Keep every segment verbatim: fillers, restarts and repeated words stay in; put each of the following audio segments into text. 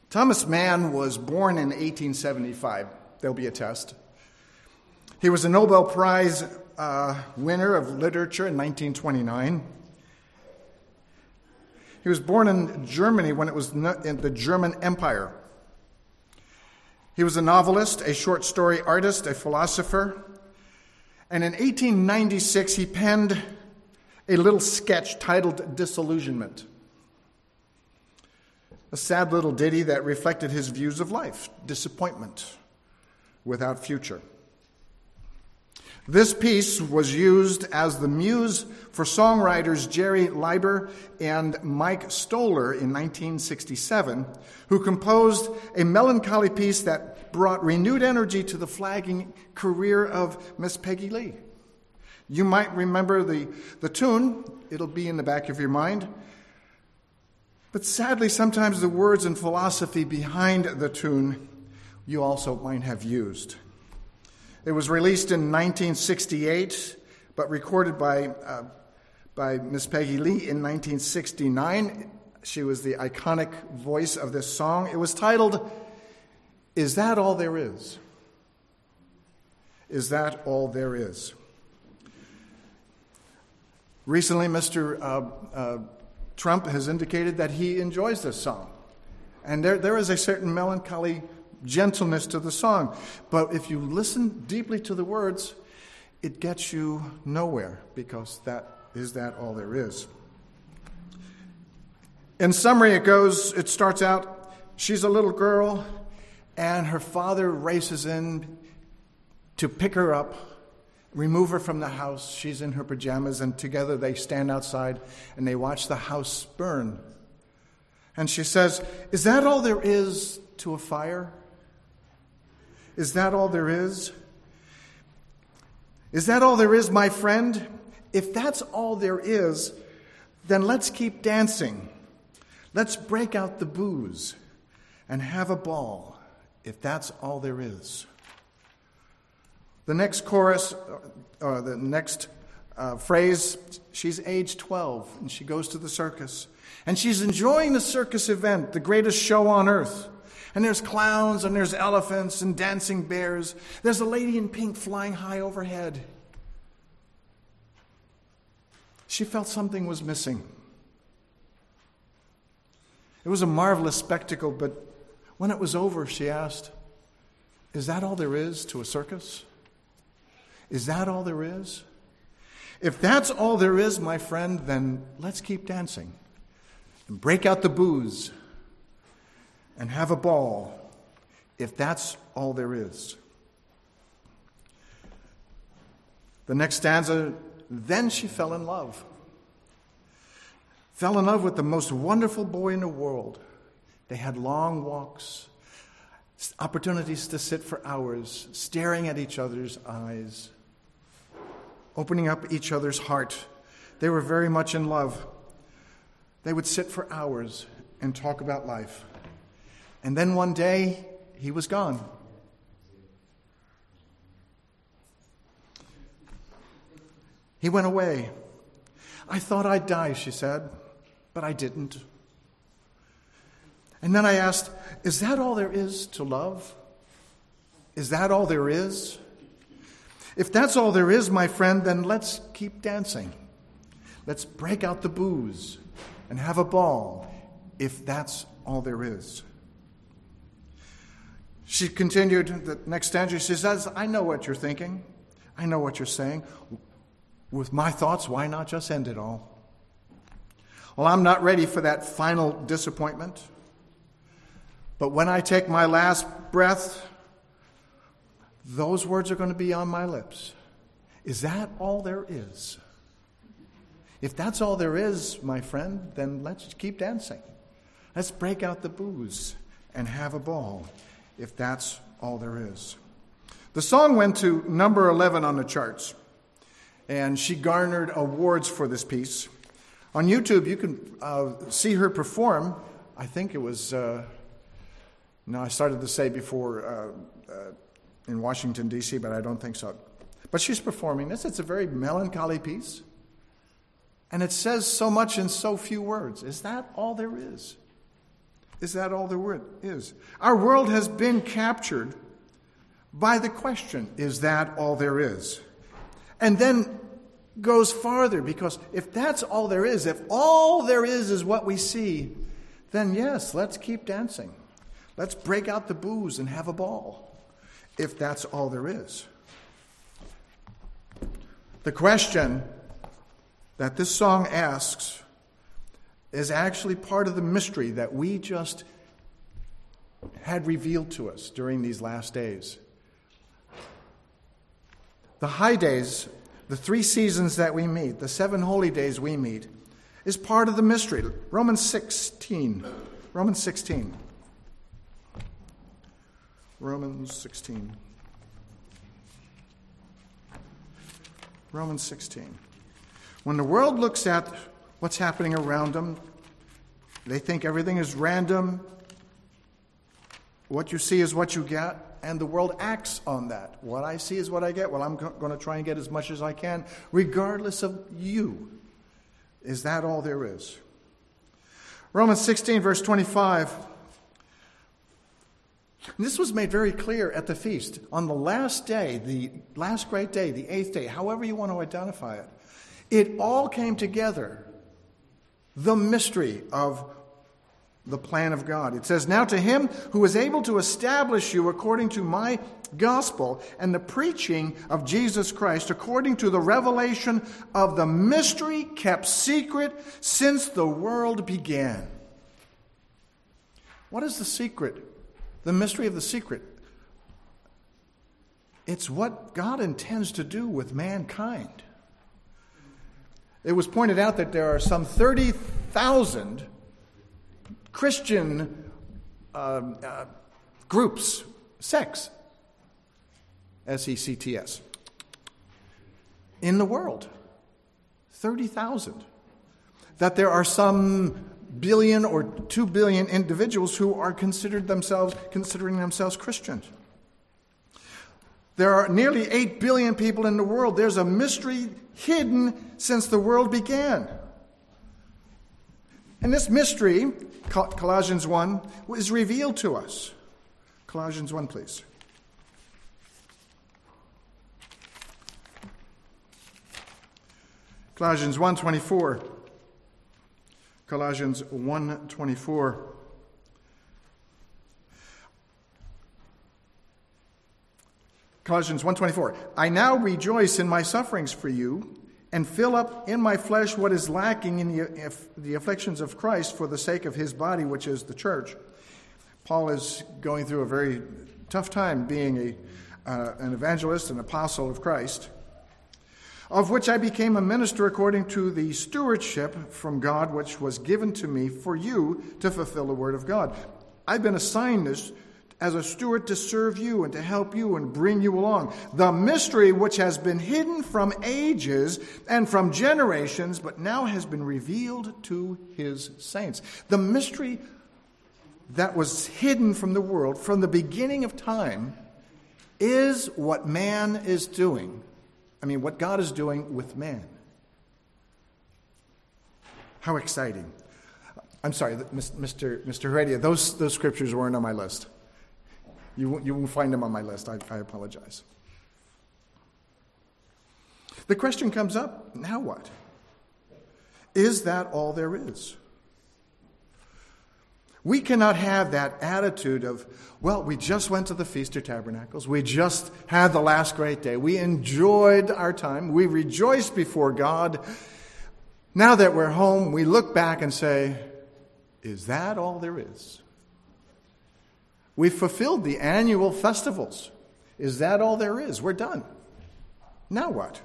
Thomas Mann was born in eighteen seventy-five. There'll be a test. He was a Nobel Prize uh, winner of literature in nineteen twenty-nine. He was born in Germany when it was in the German Empire. He was a novelist, a short story artist, a philosopher. And in eighteen ninety-six, he penned a little sketch titled Disillusionment. A sad little ditty that reflected his views of life, disappointment without future. This piece was used as the muse for songwriters Jerry Leiber and Mike Stoller in nineteen sixty-seven, who composed a melancholy piece that brought renewed energy to the flagging career of Miss Peggy Lee. You might remember the, the tune. It'll be in the back of your mind. But sadly, sometimes the words and philosophy behind the tune you also might have used. It was released in nineteen sixty-eight, but recorded by uh, by Miss Peggy Lee in nineteen sixty-nine. She was the iconic voice of this song. It was titled, Is That All There Is? Is That All There Is? Recently, Mister Uh, uh, Trump has indicated that he enjoys this song. And there, there is a certain melancholy gentleness to the song. But if you listen deeply to the words, it gets you nowhere, because that is that all there is. In summary, it goes, it starts out, she's a little girl, and her father races in to pick her up, remove her from the house. She's in her pajamas, and together they stand outside and they watch the house burn. And she says, is that all there is to a fire? Is that all there is? Is that all there is, my friend? If that's all there is, then let's keep dancing. Let's break out the booze and have a ball, if that's all there is. The next chorus, or the next uh, phrase, she's age twelve, and she goes to the circus. And she's enjoying the circus event, the greatest show on earth. And there's clowns, and there's elephants, and dancing bears. There's a lady in pink flying high overhead. She felt something was missing. It was a marvelous spectacle, but when it was over, she asked, is that all there is to a circus? Is that all there is? If that's all there is, my friend, then let's keep dancing and break out the booze and have a ball, if that's all there is. The next stanza, then she fell in love. Fell in love with the most wonderful boy in the world. They had long walks, opportunities to sit for hours, staring at each other's eyes, opening up each other's heart. They were very much in love. They would sit for hours and talk about life. And then one day, he was gone. He went away. I thought I'd die, she said, but I didn't. And then I asked, is that all there is to love? Is that all there is? If that's all there is, my friend, then let's keep dancing. Let's break out the booze and have a ball, if that's all there is. She continued, the next stanza, she says, I know what you're thinking. I know what you're saying. With my thoughts, why not just end it all? Well, I'm not ready for that final disappointment. But when I take my last breath, those words are going to be on my lips. Is that all there is? If that's all there is, my friend, then let's keep dancing. Let's break out the booze and have a ball, if that's all there is. The song went to number eleven on the charts, and she garnered awards for this piece. On YouTube, you can uh, see her perform. I think it was, uh, no, I started to say before uh, uh, in Washington, D C, but I don't think so. But she's performing this. It's a very melancholy piece. And it says so much in so few words. Is that all there is? Is that all there is? Our world has been captured by the question, is that all there is? And then goes farther, because if that's all there is, if all there is is what we see, then yes, let's keep dancing. Let's break out the booze and have a ball, if that's all there is. The question that this song asks is actually part of the mystery that we just had revealed to us during these last days. The high days, the three seasons that we meet, the seven holy days we meet, is part of the mystery. Romans sixteen. Romans sixteen. Romans sixteen. Romans sixteen. When the world looks at what's happening around them, they think everything is random. What you see is what you get. And the world acts on that. What I see is what I get. Well, I'm go- going to try and get as much as I can, regardless of you. Is that all there is? Romans sixteen, verse twenty-five. And this was made very clear at the feast. On the last day, the last great day, the eighth day, however you want to identify it, it all came together. The mystery of the plan of God. It says, now to him who is able to establish you according to my gospel and the preaching of Jesus Christ, according to the revelation of the mystery kept secret since the world began. What is the secret? The mystery of the secret. It's what God intends to do with mankind. It was pointed out that there are some thirty thousand Christian uh, uh, groups, sects, S E C T S, in the world. thirty thousand. That there are some billion or two billion individuals who are considered themselves, considering themselves Christians. There are nearly eight billion people in the world. There's a mystery hidden since the world began. And this mystery, Colossians one, is revealed to us. Colossians one, please. Colossians one twenty-four. Colossians one twenty-four. Colossians one twenty-four. I now rejoice in my sufferings for you, and fill up in my flesh what is lacking in the, the afflictions of Christ for the sake of his body, which is the church. Paul is going through a very tough time being a, uh, an evangelist, an apostle of Christ, of which I became a minister according to the stewardship from God which was given to me for you to fulfill the word of God. I've been assigned this as a steward to serve you and to help you and bring you along. The mystery which has been hidden from ages and from generations, but now has been revealed to his saints. The mystery that was hidden from the world from the beginning of time is what man is doing. I mean, what God is doing with man. How exciting. I'm sorry, Mister Mister Heredia, those, those scriptures weren't on my list. You won't, you won't find them on my list. I, I apologize. The question comes up, now what? Is that all there is? We cannot have that attitude of, well, we just went to the Feast of Tabernacles. We just had the last great day. We enjoyed our time. We rejoiced before God. Now that we're home, we look back and say, is that all there is? We've fulfilled the annual festivals. Is that all there is? We're done. Now what?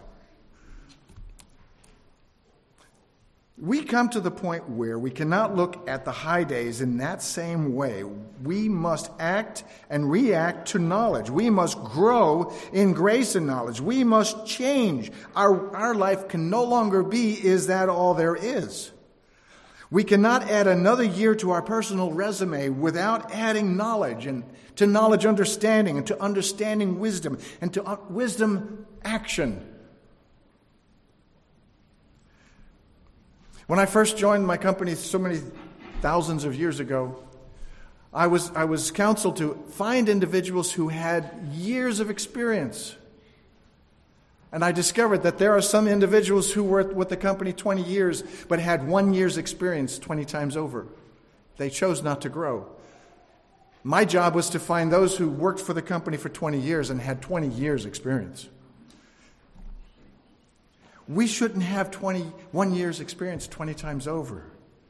We come to the point where we cannot look at the high days in that same way. We must act and react to knowledge. We must grow in grace and knowledge. We must change. Our, our life can no longer be, is that all there is? We cannot add another year to our personal resume without adding knowledge, and to knowledge understanding, and to understanding wisdom, and to wisdom action. When I first joined my company so many thousands of years ago, I was, I was counseled to find individuals who had years of experience. And I discovered that there are some individuals who were with the company twenty years, but had one year's experience twenty times over. They chose not to grow. My job was to find those who worked for the company for twenty years and had twenty years experience. We shouldn't have twenty-one years experience twenty times over.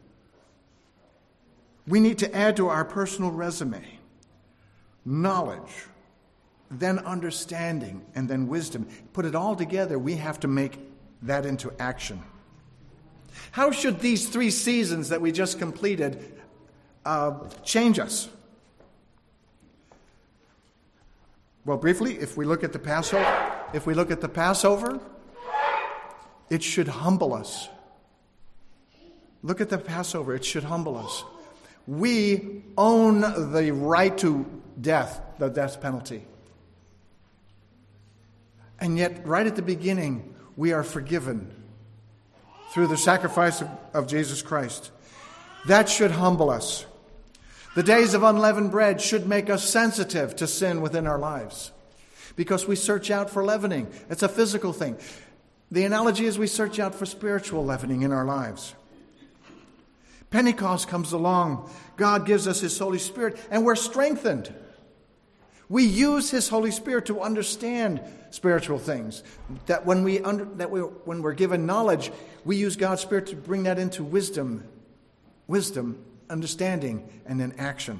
We need to add to our personal resume knowledge, then understanding, and then wisdom. Put it all together, we have to make that into action. How should these three seasons that we just completed uh, change us? Well, briefly, if we look at the Passover, if we look at the Passover, it should humble us. Look at the Passover, it should humble us. We own the right to death, the death penalty. And yet, right at the beginning, we are forgiven through the sacrifice of, of Jesus Christ. That should humble us. The days of unleavened bread should make us sensitive to sin within our lives, because we search out for leavening. It's a physical thing. The analogy is we search out for spiritual leavening in our lives. Pentecost comes along. God gives us His Holy Spirit, and we're strengthened. We use His Holy Spirit to understand spiritual things. That when we under, that we when we're given knowledge, we use God's Spirit to bring that into wisdom, wisdom, understanding, and then action.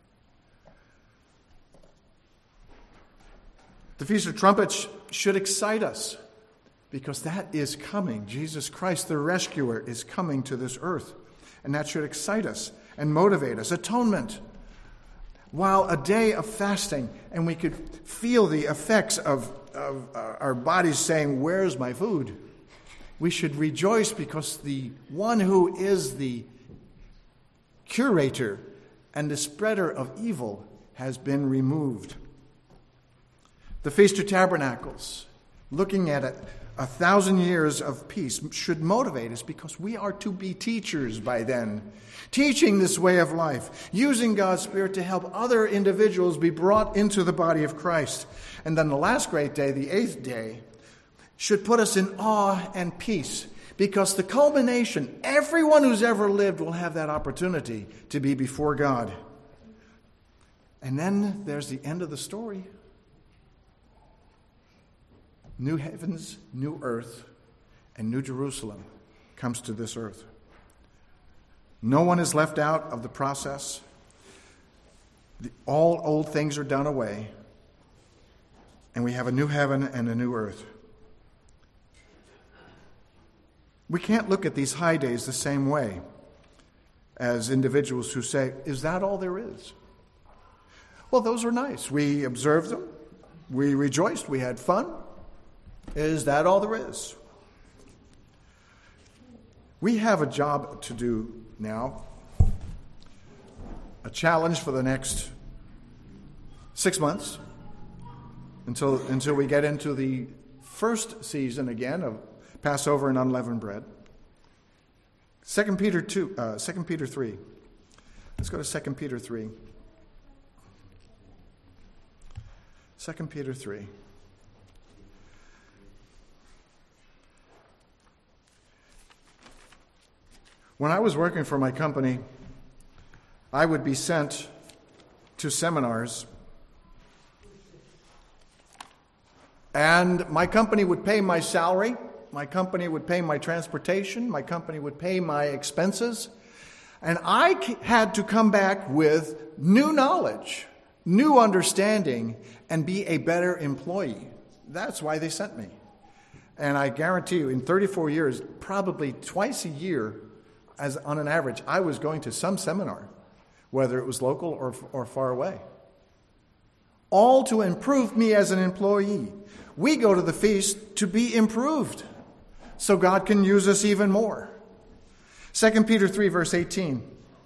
The Feast of Trumpets should excite us, because that is coming. Jesus Christ, the rescuer, is coming to this earth. And that should excite us and motivate us. Atonement. While a day of fasting, and we could feel the effects of, of uh, our bodies saying, "Where's my food?" We should rejoice because the one who is the curator and the spreader of evil has been removed. The Feast of Tabernacles, looking at it, a thousand years of peace, should motivate us because we are to be teachers by then, teaching this way of life, using God's Spirit to help other individuals be brought into the body of Christ. And then the last great day, the eighth day, should put us in awe and peace, because the culmination, everyone who's ever lived will have that opportunity to be before God. And then there's the end of the story. New heavens, new earth, and New Jerusalem comes to this earth. No one is left out of the process. The, all old things are done away, and we have a new heaven and a new earth. We can't look at these high days the same way as individuals who say, "Is that all there is?" Well, those are nice. We observed them. We rejoiced. We had fun. Is that all there is? We have a job to do now, a challenge for the next six months until, until we get into the first season again of Passover and unleavened bread. Second Peter two, uh, Second Peter three. Let's go to Second Peter three. Second Peter three. When I was working for my company, I would be sent to seminars, and my company would pay my salary, my company would pay my transportation, my company would pay my expenses, and I had to come back with new knowledge, new understanding, and be a better employee. That's why they sent me. And I guarantee you, in thirty-four years, probably twice a year, as on an average, I was going to some seminar, whether it was local or, or far away. All to improve me as an employee. We go to the feast to be improved, so God can use us even more. Second Peter three, verse eighteen.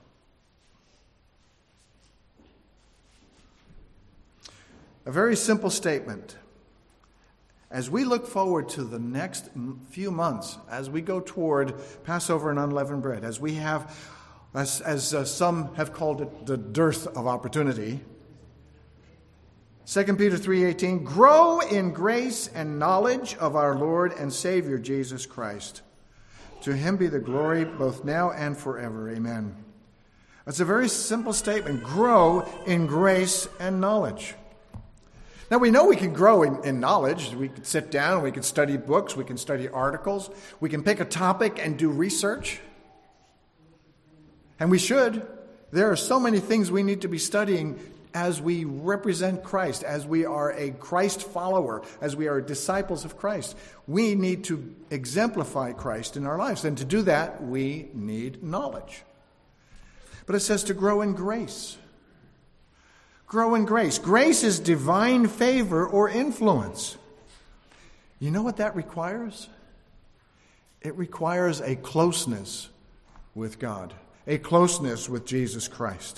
A very simple statement. As we look forward to the next few months, as we go toward Passover and unleavened bread, as we have as, as uh, some have called it, the dearth of opportunity. Second Peter three eighteen, grow in grace and knowledge of our Lord and Savior Jesus Christ. To him be the glory both now and forever. Amen. That's a very simple statement. Grow in grace and knowledge. Now, we know we can grow in, in knowledge. We can sit down, we can study books, we can study articles, we can pick a topic and do research. And we should. There are so many things we need to be studying as we represent Christ, as we are a Christ follower, as we are disciples of Christ. We need to exemplify Christ in our lives. And to do that, we need knowledge. But it says to grow in grace. Grow in grace. Grace is divine favor or influence. You know what that requires? It requires a closeness with God, a closeness with Jesus Christ.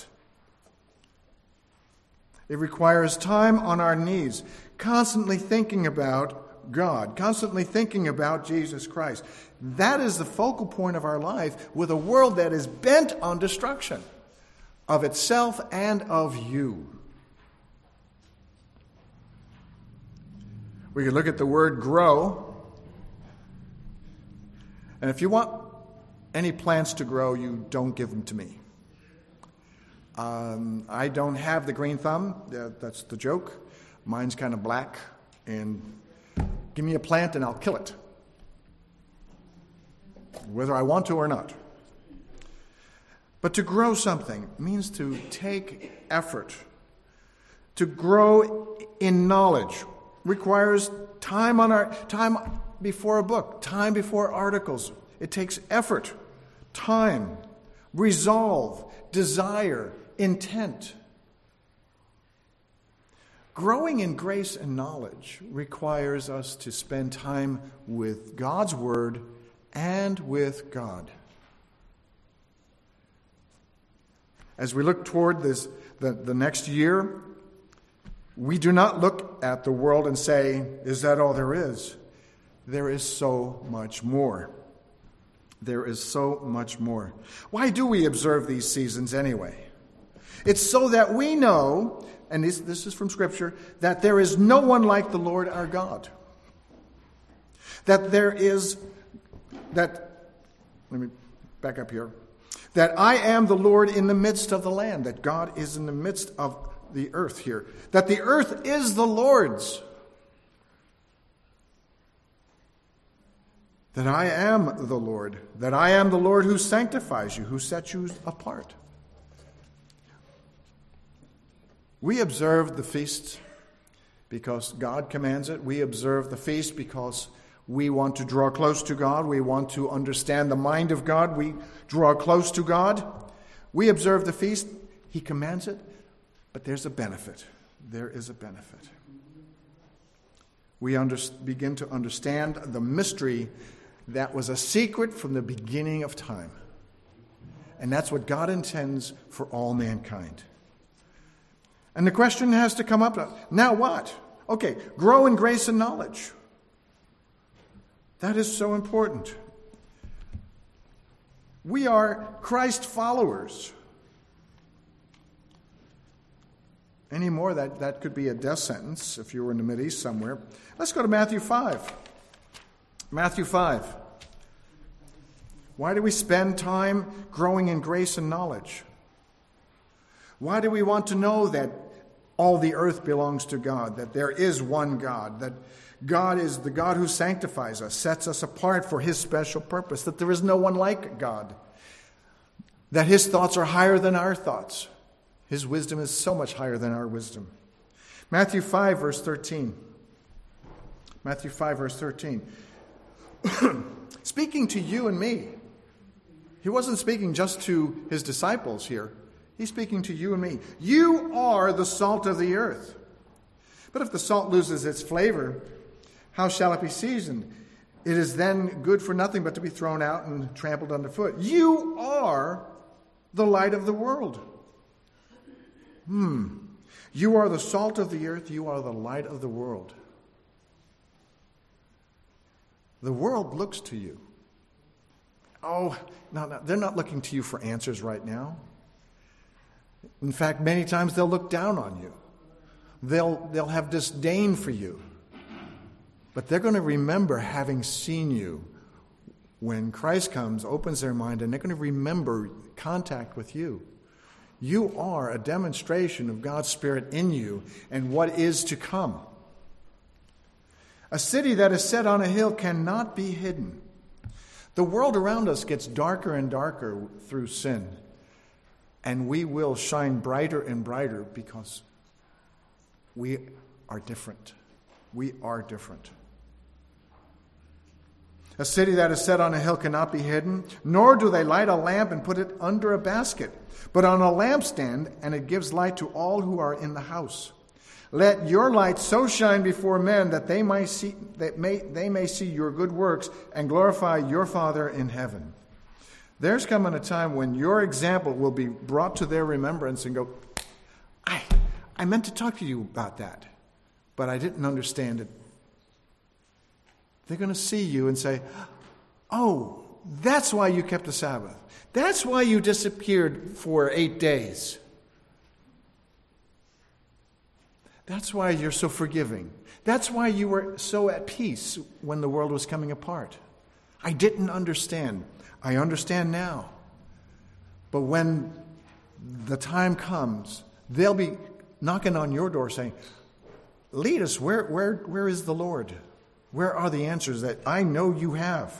It requires time on our knees, constantly thinking about God, constantly thinking about Jesus Christ. That is the focal point of our life with a world that is bent on destruction of itself and of you. We could look at the word grow. And if you want any plants to grow, you don't give them to me. Um, I don't have the green thumb. Uh, that's the joke. Mine's kind of black. And give me a plant and I'll kill it, whether I want to or not. But to grow something means to take effort. To grow in knowledge requires time on our time before a book, time before articles. It takes effort, time, resolve, desire, intent. Growing in grace and knowledge requires us to spend time with God's Word and with God. As we look toward this, the, the next year, we do not look at the world and say, is that all there is? There is so much more. There is so much more. Why do we observe these seasons anyway? It's so that we know, and this, this is from Scripture, that there is no one like the Lord our God. That there is, that, let me back up here, that I am the Lord in the midst of the land, that God is in the midst of the earth here, that the earth is the Lord's, that I am the Lord, that I am the Lord who sanctifies you, who sets you apart. We observe the feast because God commands it. We observe the feast because we want to draw close to God. We want to understand the mind of God. We draw close to God. We observe the feast. He commands it. But there's a benefit. There is a benefit. We under, begin to understand the mystery that was a secret from the beginning of time. And that's what God intends for all mankind. And the question has to come up, now what? Okay, grow in grace and knowledge. That is so important. We are Christ followers. Any more, that, that could be a death sentence if you were in the Mideast somewhere. Let's go to Matthew five. Matthew five. Why do we spend time growing in grace and knowledge? Why do we want to know that all the earth belongs to God, that there is one God, that God is the God who sanctifies us, sets us apart for his special purpose, that there is no one like God, that his thoughts are higher than our thoughts. His wisdom is so much higher than our wisdom. Matthew five, verse thirteen. Matthew five, verse thirteen. Speaking to you and me. He wasn't speaking just to his disciples here. He's speaking to you and me. You are the salt of the earth. But if the salt loses its flavor, how shall it be seasoned? It is then good for nothing but to be thrown out and trampled underfoot. You are the light of the world. Hmm. You are the salt of the earth. You are the light of the world. The world looks to you. oh, no, no, they're not looking to you for answers right now. In fact, many times they'll look down on you. They'll, they'll have disdain for you. But they're going to remember having seen you when Christ comes, opens their mind, and they're going to remember contact with you. You are a demonstration of God's Spirit in you and what is to come. A city that is set on a hill cannot be hidden. The world around us gets darker and darker through sin, and we will shine brighter and brighter because we are different. We are different. A city that is set on a hill cannot be hidden, nor do they light a lamp and put it under a basket, but on a lampstand, and it gives light to all who are in the house. Let your light so shine before men that they may see that may they may see your good works and glorify your Father in heaven. There's coming a time when your example will be brought to their remembrance and go, I, I meant to talk to you about that, but I didn't understand it. They're going to see you and say, oh, that's why you kept the Sabbath. That's why you disappeared for eight days. That's why you're so forgiving. That's why you were so at peace when the world was coming apart. I didn't understand. I understand now. But when the time comes, they'll be knocking on your door saying, lead us, where, where, where is the Lord? Where are the answers that I know you have?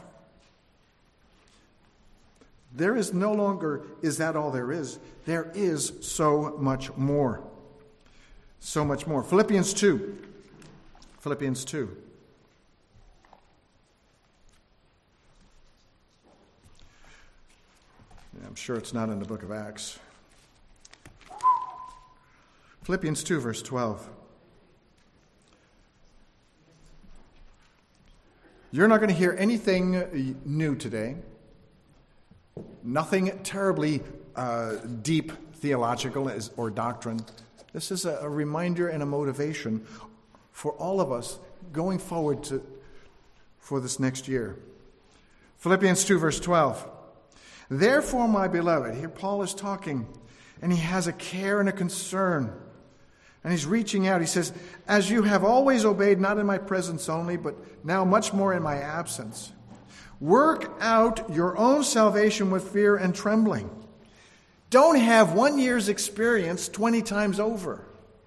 There is no longer, is that all there is? There is so much more. So much more. Philippians two. Philippians two. I'm sure it's not in the book of Acts. Philippians two, verse twelve. You're not going to hear anything new today. Nothing terribly uh, deep theological or doctrine. This is a, a reminder and a motivation for all of us going forward to for this next year. Philippians two, verse twelve. Therefore, my beloved, here Paul is talking, and he has a care and a concern. And he's reaching out. He says, as you have always obeyed, not in my presence only, but now much more in my absence, work out your own salvation with fear and trembling. Don't have one year's experience twenty times over.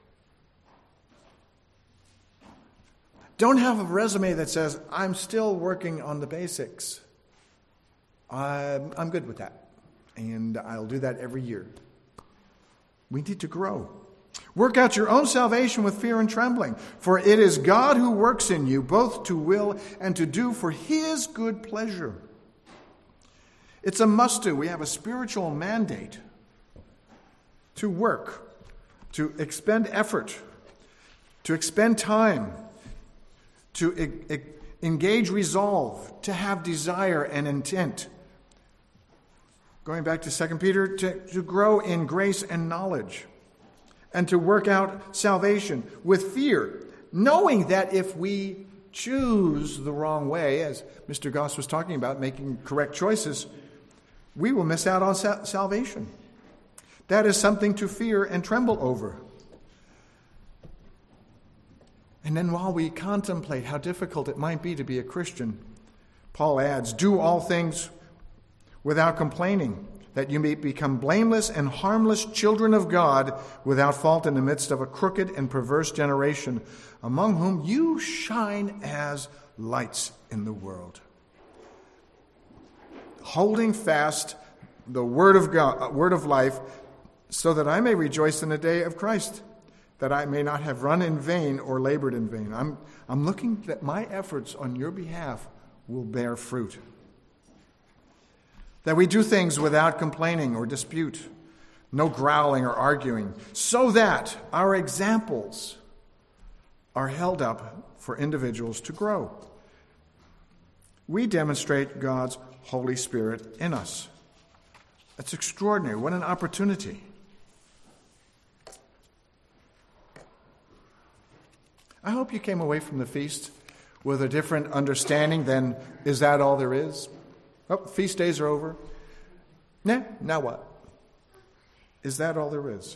Don't have a resume that says, I'm still working on the basics. I'm, I'm good with that. And I'll do that every year. We need to grow. Work out your own salvation with fear and trembling, for it is God who works in you, both to will and to do for his good pleasure. It's a must-do. We have a spiritual mandate to work, to expend effort, to expend time, to e- e- engage resolve, to have desire and intent. Going back to Second Peter, to, to grow in grace and knowledge, and to work out salvation with fear, knowing that if we choose the wrong way, as Mister Goss was talking about, making correct choices, we will miss out on sa- salvation. That is something to fear and tremble over. And then while we contemplate how difficult it might be to be a Christian, Paul adds, do all things without complaining, that you may become blameless and harmless children of God, without fault in the midst of a crooked and perverse generation, among whom you shine as lights in the world. Holding fast the word of God, word of life, so that I may rejoice in the day of Christ, that I may not have run in vain or labored in vain. I'm, I'm looking that my efforts on your behalf will bear fruit. That we do things without complaining or dispute, no growling or arguing, so that our examples are held up for individuals to grow. We demonstrate God's Holy Spirit in us. That's extraordinary. What an opportunity. I hope you came away from the feast with a different understanding than, is that all there is? Oh, feast days are over. Nah, now what? Is that all there is?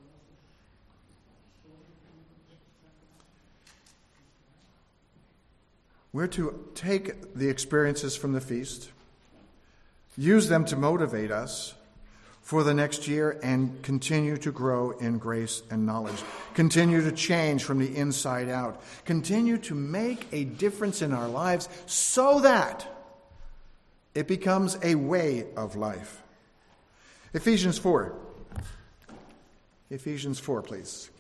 We're to take the experiences from the feast, use them to motivate us for the next year, and continue to grow in grace and knowledge. Continue to change from the inside out. Continue to make a difference in our lives so that it becomes a way of life. Ephesians four. Ephesians four, please.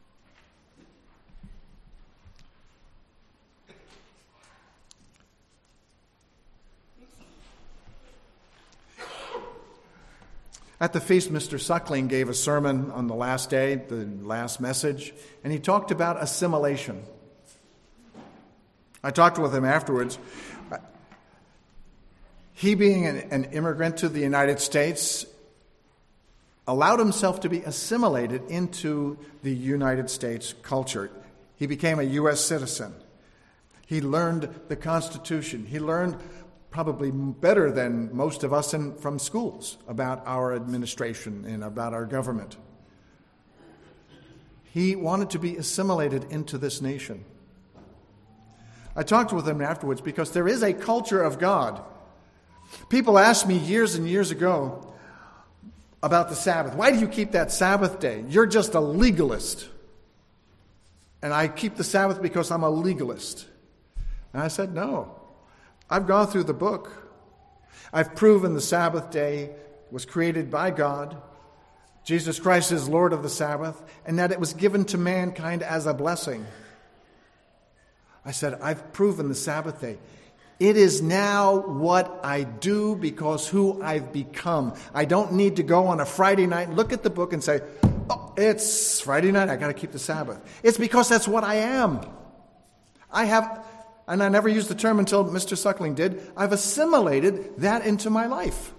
At the feast, Mister Suckling gave a sermon on the last day, the last message, and he talked about assimilation. I talked with him afterwards. He, being an, an immigrant to the United States, allowed himself to be assimilated into the United States culture. He became a U S citizen. He learned the Constitution. He learned probably better than most of us in, from schools about our administration and about our government. He wanted to be assimilated into this nation. I talked with him afterwards because there is a culture of God. People asked me years and years ago about the Sabbath. Why do you keep that Sabbath day? You're just a legalist. And I keep the Sabbath because I'm a legalist. And I said, no. I've gone through the book. I've proven the Sabbath day was created by God. Jesus Christ is Lord of the Sabbath, and that it was given to mankind as a blessing. I said, I've proven the Sabbath day. It is now what I do because who I've become. I don't need to go on a Friday night and look at the book and say, oh, it's Friday night, I got to keep the Sabbath. It's because that's what I am. I have... And I never used the term until Mister Suckling did. I've assimilated that into my life.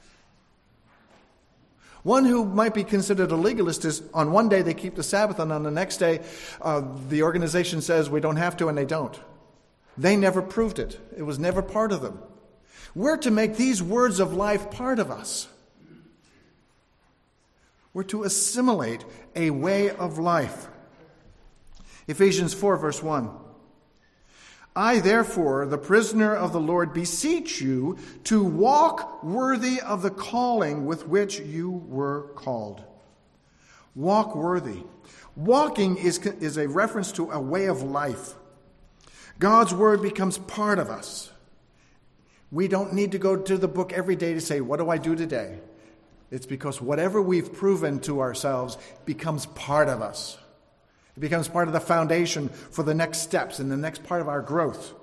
One who might be considered a legalist is on one day they keep the Sabbath, and on the next day uh, the organization says we don't have to, and they don't. They never proved it. It was never part of them. We're to make these words of life part of us. We're to assimilate a way of life. Ephesians four, verse one. I, therefore, the prisoner of the Lord, beseech you to walk worthy of the calling with which you were called. Walk worthy. Walking is, is a reference to a way of life. God's word becomes part of us. We don't need to go to the book every day to say, what do I do today? It's because whatever we've proven to ourselves becomes part of us. It becomes part of the foundation for the next steps and the next part of our growth.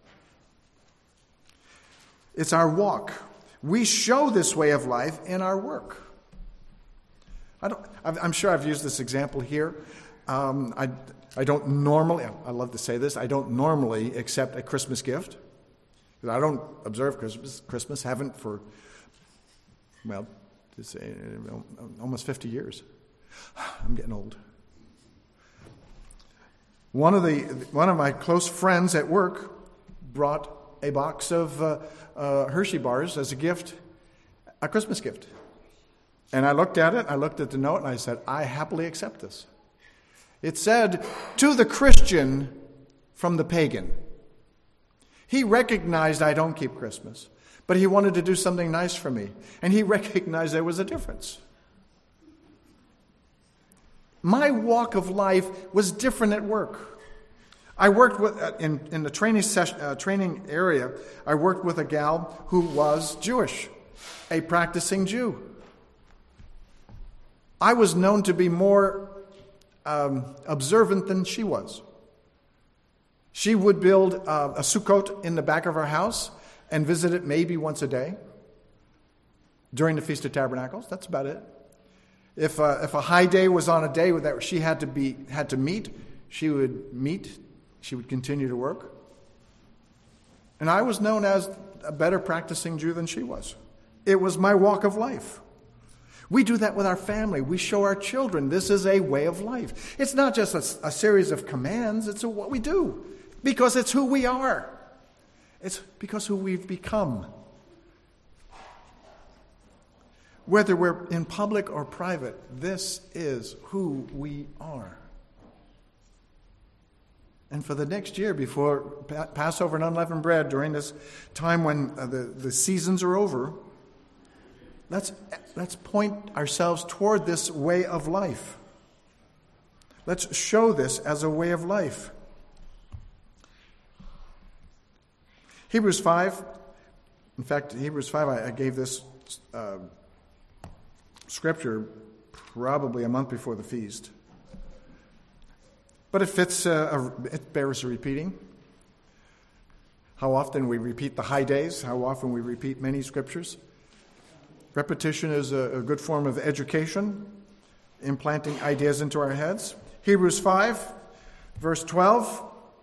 It's our walk. We show this way of life in our work. I don't, I'm sure I've used this example here. Um, I, I don't normally, I love to say this, I don't normally accept a Christmas gift. I don't observe Christmas, Christmas haven't for, well, to say, almost fifty years. I'm getting old. One of the one of my close friends at work brought a box of uh, uh, Hershey bars as a gift, a Christmas gift. And I looked at it, I looked at the note, and I said, I happily accept this. It said, to the Christian from the pagan. He recognized I don't keep Christmas, but he wanted to do something nice for me. And he recognized there was a difference. My walk of life was different at work. I worked with in, in the training session, uh, training area. I worked with a gal who was Jewish, a practicing Jew. I was known to be more um, observant than she was. She would build uh, a sukkot in the back of our house and visit it maybe once a day during the Feast of Tabernacles. That's about it. If uh, if a high day was on a day that she had to be had to meet, she would meet. She would continue to work. And I was known as a better practicing Jew than she was. It was my walk of life. We do that with our family. We show our children this is a way of life. It's not just a, a series of commands. It's a, what we do because it's who we are. It's because who we've become. Whether we're in public or private, this is who we are. And for the next year, before Passover and unleavened bread, during this time when uh, the, the seasons are over, let's, let's point ourselves toward this way of life. Let's show this as a way of life. Hebrews five, in fact, Hebrews five, I, I gave this uh, scripture probably a month before the feast. But it fits, uh, a, it bears repeating. How often we repeat the high days, how often we repeat many scriptures. Repetition is a, a good form of education, implanting ideas into our heads. Hebrews five, verse twelve.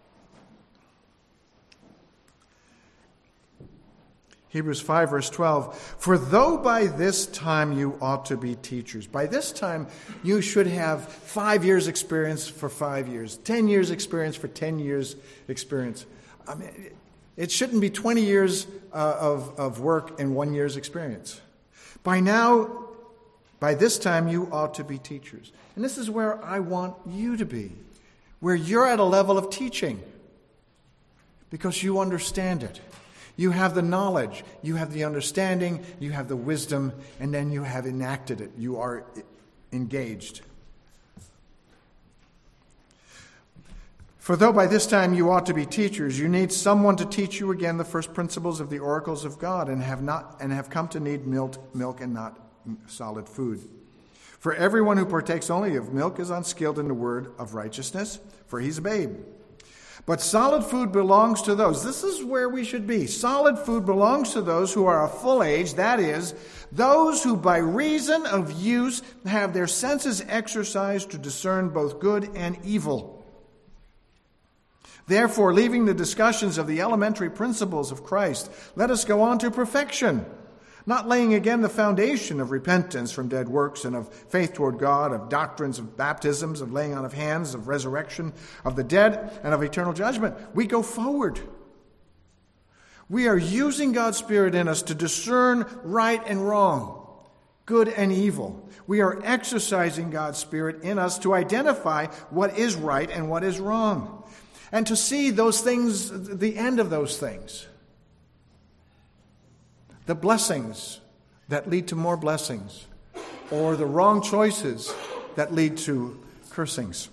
Hebrews five, verse twelve. For though by this time you ought to be teachers. By this time you should have five years experience for five years. Ten years experience for ten years experience. I mean, it shouldn't be twenty years uh, of, of work and one year's experience. By now, by this time you ought to be teachers. And this is where I want you to be. Where you're at a level of teaching. Because you understand it. You have the knowledge, you have the understanding, you have the wisdom, and then you have enacted it. You are engaged. For though by this time you ought to be teachers, you need someone to teach you again the first principles of the oracles of God, and have not and have come to need milk, milk and not solid food. For everyone who partakes only of milk is unskilled in the word of righteousness, for he's a babe. But solid food belongs to those. This is where we should be. Solid food belongs to those who are of full age, that is, those who by reason of use have their senses exercised to discern both good and evil. Therefore, leaving the discussions of the elementary principles of Christ, let us go on to perfection, not laying again the foundation of repentance from dead works and of faith toward God, of doctrines of baptisms, of laying on of hands, of resurrection of the dead, and of eternal judgment. We go forward. We are using God's Spirit in us to discern right and wrong, good and evil. We are exercising God's Spirit in us to identify what is right and what is wrong, and to see those things, the end of those things. The blessings that lead to more blessings, or the wrong choices that lead to cursings.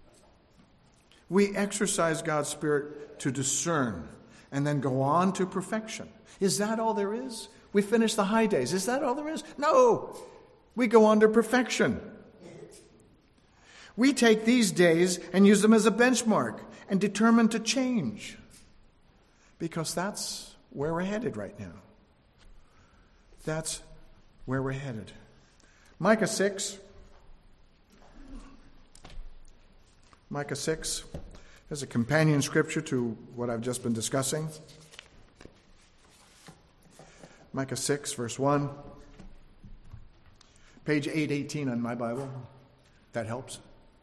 We exercise God's Spirit to discern and then go on to perfection. Is that all there is? We finish the high days. Is that all there is? No. We go on to perfection. We take these days and use them as a benchmark and determine to change, because that's where we're headed right now. That's where we're headed. Micah six. Micah six is a companion scripture to what I've just been discussing. Micah six, verse one. Page eight eighteen on my Bible. That helps.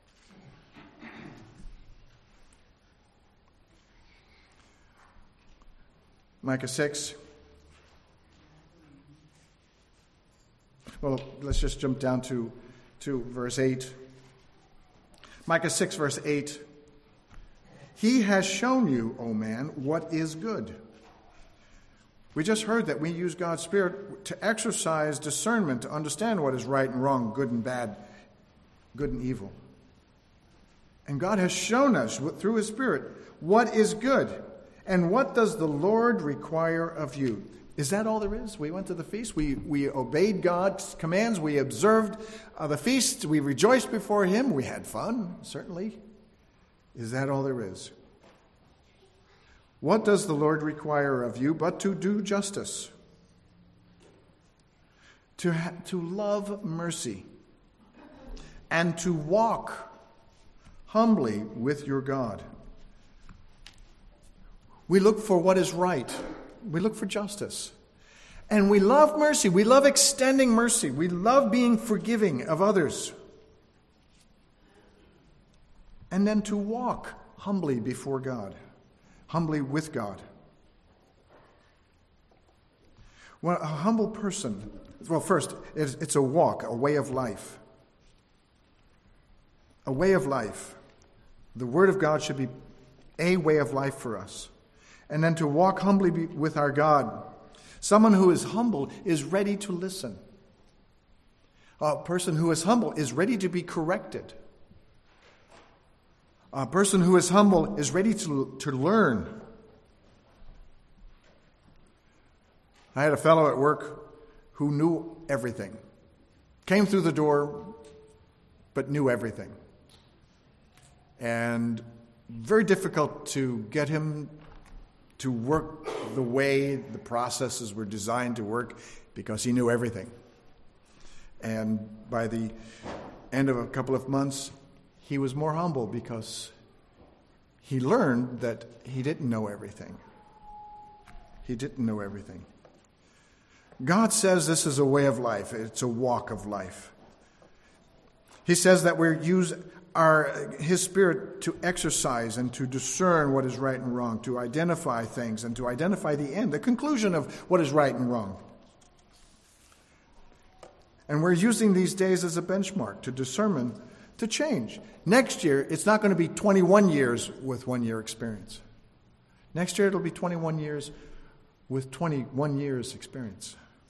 Micah six. Well, let's just jump down to, to verse eight. Micah six, verse eight. He has shown you, O man, what is good. We just heard that we use God's Spirit to exercise discernment, to understand what is right and wrong, good and bad, good and evil. And God has shown us through His Spirit what is good. And what does the Lord require of you? Is that all there is? We went to the feast. We, we obeyed God's commands. We observed uh, the feast. We rejoiced before Him. We had fun, certainly. Is that all there is? What does the Lord require of you but to do justice, to, ha- to love mercy, and to walk humbly with your God? We look for what is right. We look for justice. And we love mercy. We love extending mercy. We love being forgiving of others. And then to walk humbly before God, humbly with God. Well, a humble person Well, first, it's, it's a walk, a way of life. A way of life. The Word of God should be a way of life for us. And then to walk humbly with our God. Someone who is humble is ready to listen. A person who is humble is ready to be corrected. A person who is humble is ready to, to learn. I had a fellow at work who knew everything. Came through the door, but knew everything. And very difficult to get him to work the way the processes were designed to work because he knew everything. And by the end of a couple of months, he was more humble because he learned that he didn't know everything. He didn't know everything. God says this is a way of life. It's a walk of life. He says that we use our His Spirit to exercise and to discern what is right and wrong, to identify things and to identify the end, the conclusion of what is right and wrong. And we're using these days as a benchmark to discern, to change. Next year, it's not going to be twenty-one years with one year experience. Next year, it'll be twenty-one years with twenty-one years experience.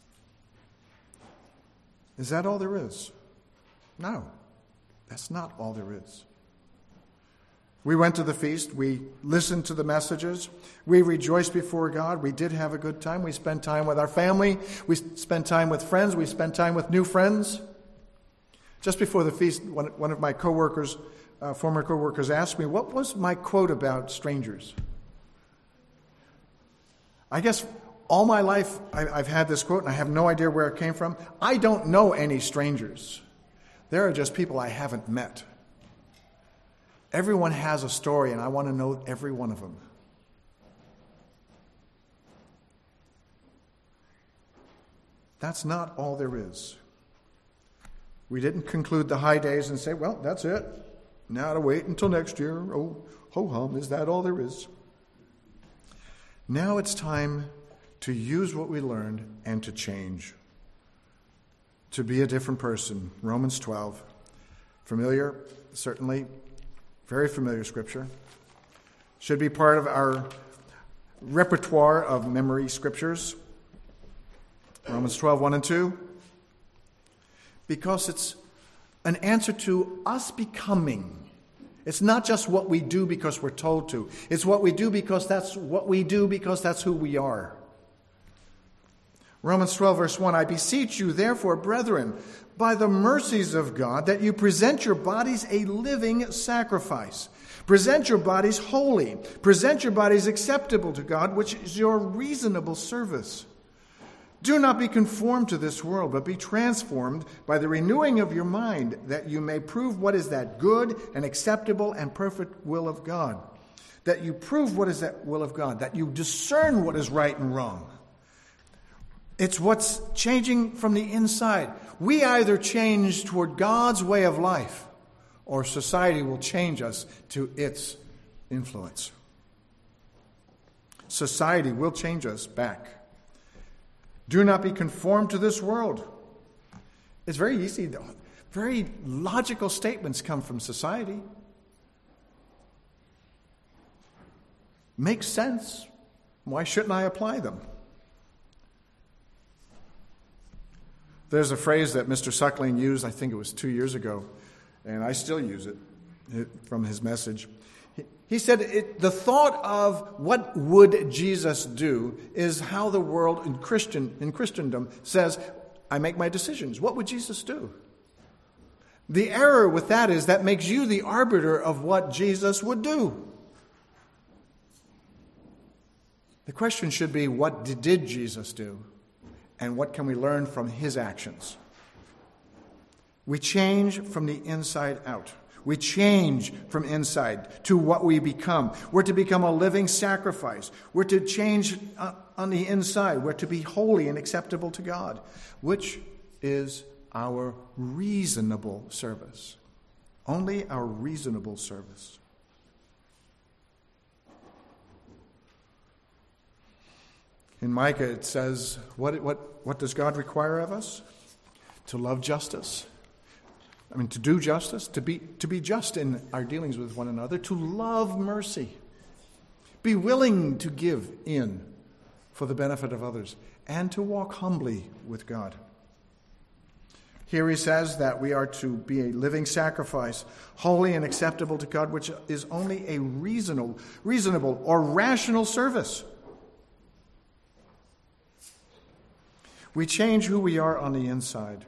Is that all there is? No, that's not all there is. We went to the feast. We listened to the messages. We rejoiced before God. We did have a good time. We spent time with our family. We spent time with friends. We spent time with new friends. Just before the feast, one, one of my coworkers, uh, former coworkers, asked me, what was my quote about strangers? I guess all my life I, I've had this quote, and I have no idea where it came from. I don't know any strangers. There are just people I haven't met. Everyone has a story, and I want to know every one of them. That's not all there is. We didn't conclude the high days and say, well, that's it. Now to wait until next year. Oh, ho-hum, is that all there is? Now it's time to use what we learned and to change. To be a different person. Romans twelve. Familiar, certainly. Very familiar scripture. Should be part of our repertoire of memory scriptures. Romans twelve, one and two. Because it's an answer to us becoming. It's not just what we do because we're told to. It's what we do because that's what we do because that's who we are. Romans twelve, verse one, I beseech you, therefore, brethren, by the mercies of God, that you present your bodies a living sacrifice. Present your bodies holy. Present your bodies acceptable to God, which is your reasonable service. Do not be conformed to this world, but be transformed by the renewing of your mind, that you may prove what is that good and acceptable and perfect will of God. That you prove what is that will of God, that you discern what is right and wrong. It's what's changing from the inside. We either change toward God's way of life, or society will change us to its influence. Society will change us back. Do not be conformed to this world. It's very easy. Very logical statements come from society. Makes sense. Why shouldn't I apply them? There's a phrase that Mister Suckling used, I think it was two years ago, and I still use it, it from his message. He, he said, it, the thought of what would Jesus do is how the world in Christian in Christendom says, I make my decisions. What would Jesus do? The error with that is that makes you the arbiter of what Jesus would do. The question should be, what did Jesus do? And what can we learn from his actions? We change from the inside out. We change from inside to what we become. We're to become a living sacrifice. We're to change on the inside. We're to be holy and acceptable to God, which is our reasonable service. Only our reasonable service. In Micah it says, what, what, what does God require of us? To love justice. I mean, to do justice, to be, to be just in our dealings with one another, to love mercy, be willing to give in for the benefit of others, and to walk humbly with God. Here he says that we are to be a living sacrifice, holy and acceptable to God, which is only a reasonable, reasonable or rational service. We change who we are on the inside.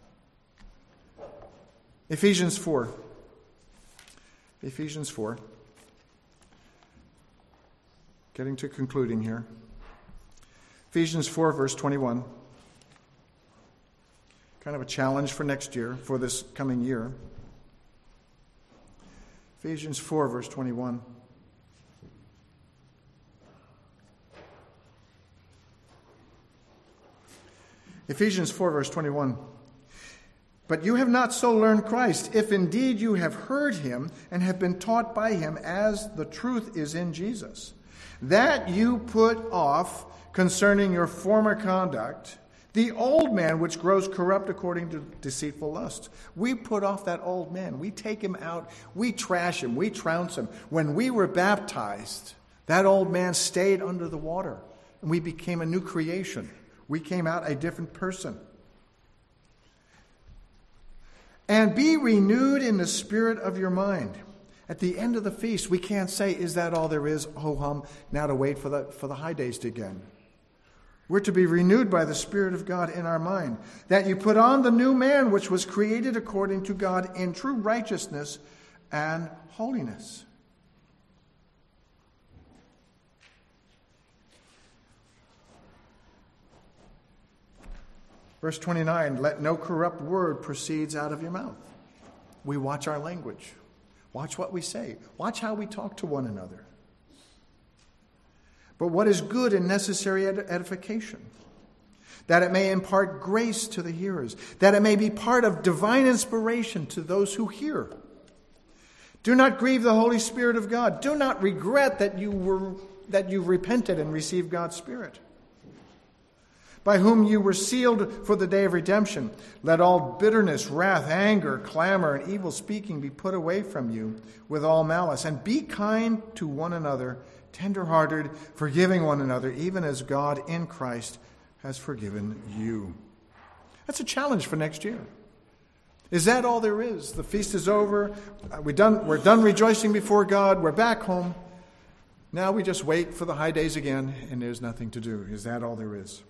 Ephesians four. Ephesians four. Getting to concluding here. Ephesians four, verse twenty-one. Kind of a challenge for next year, for this coming year. Ephesians four, verse twenty-one. Ephesians four, verse twenty-one. But you have not so learned Christ, if indeed you have heard him and have been taught by him, as the truth is in Jesus, that you put off concerning your former conduct the old man which grows corrupt according to deceitful lust. We put off that old man. We take him out. We trash him. We trounce him. When we were baptized, that old man stayed under the water, and we became a new creation. We came out a different person. And be renewed in the spirit of your mind. At the end of the feast, we can't say, is that all there is? Ho hum, now to wait for the, for the high days to begin. We're to be renewed by the Spirit of God in our mind, that you put on the new man which was created according to God in true righteousness and holiness. Verse twenty-nine, let no corrupt word proceeds out of your mouth. We watch our language. Watch what we say. Watch how we talk to one another. But what is good and necessary edification, that it may impart grace to the hearers, that it may be part of divine inspiration to those who hear. Do not grieve the Holy Spirit of God. Do not regret that you were that you repented and received God's Spirit, by whom you were sealed for the day of redemption. Let all bitterness, wrath, anger, clamor, and evil speaking be put away from you with all malice. And be kind to one another, tender-hearted, forgiving one another, even as God in Christ has forgiven you. That's a challenge for next year. Is that all there is? The feast is over. We're done, we're done rejoicing before God. We're back home. Now we just wait for the high days again, and there's nothing to do. Is that all there is?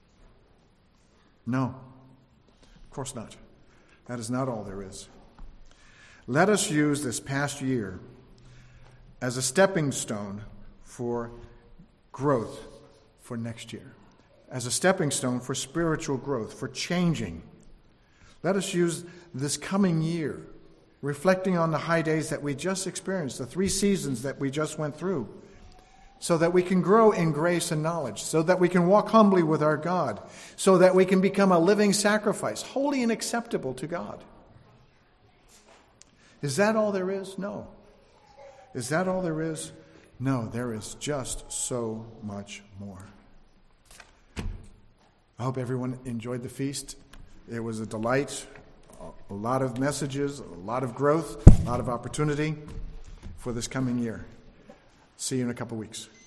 No, of course not. That is not all there is. Let us use this past year as a stepping stone for growth for next year, as a stepping stone for spiritual growth, for changing. Let us use this coming year, reflecting on the high days that we just experienced, the three seasons that we just went through, so that we can grow in grace and knowledge, so that we can walk humbly with our God, so that we can become a living sacrifice, holy and acceptable to God. Is that all there is? No. Is that all there is? No, there is just so much more. I hope everyone enjoyed the feast. It was a delight, a lot of messages, a lot of growth, a lot of opportunity for this coming year. See you in a couple weeks.